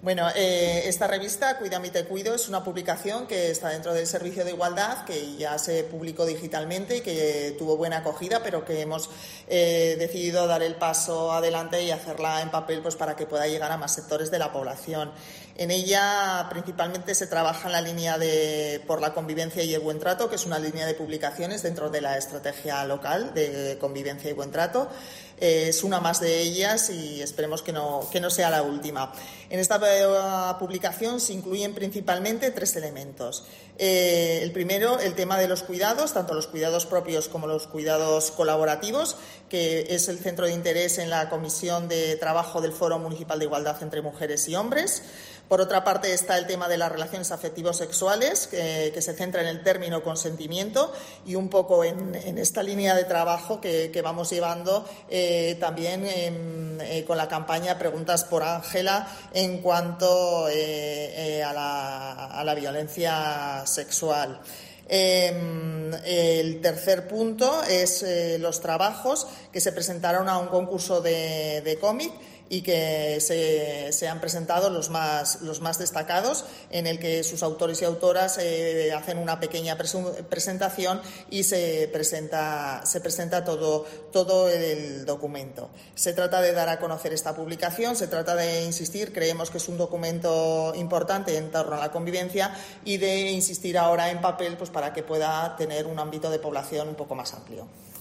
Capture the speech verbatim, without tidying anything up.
Bueno, eh, esta revista, Cuídame y te cuido, es una publicación que está dentro del Servicio de Igualdad, que ya se publicó digitalmente y que tuvo buena acogida, pero que hemos eh, decidido dar el paso adelante y hacerla en papel, pues para que pueda llegar a más sectores de la población. En ella principalmente se trabaja en la línea de por la convivencia y el buen trato, que es una línea de publicaciones dentro de la estrategia local de convivencia y buen trato. Eh, es una más de ellas y esperemos que no, que no sea la última. En esta uh, publicación se incluyen principalmente tres elementos. Eh, el primero, el tema de los cuidados, tanto los cuidados propios como los cuidados colaborativos, que es el centro de interés en la Comisión de Trabajo del Foro Municipal de Igualdad entre Mujeres y Hombres. Por otra parte está el tema de las relaciones afectivo-sexuales, que, que se centra en el término consentimiento y un poco en, en esta línea de trabajo que, que vamos llevando eh, también eh, eh, con la campaña Preguntas por Ángela en cuanto eh, eh, a, la, a la violencia sexual. Eh, el tercer punto es eh, los trabajos que se presentaron a un concurso de, de cómic y que se, se han presentado los más, los más destacados, en el que sus autores y autoras eh, hacen una pequeña presentación y se presenta, se presenta todo, todo el documento. Se trata de dar a conocer esta publicación, se trata de insistir, creemos que es un documento importante en torno a la convivencia y de insistir ahora en papel, pues para que pueda tener un ámbito de población un poco más amplio.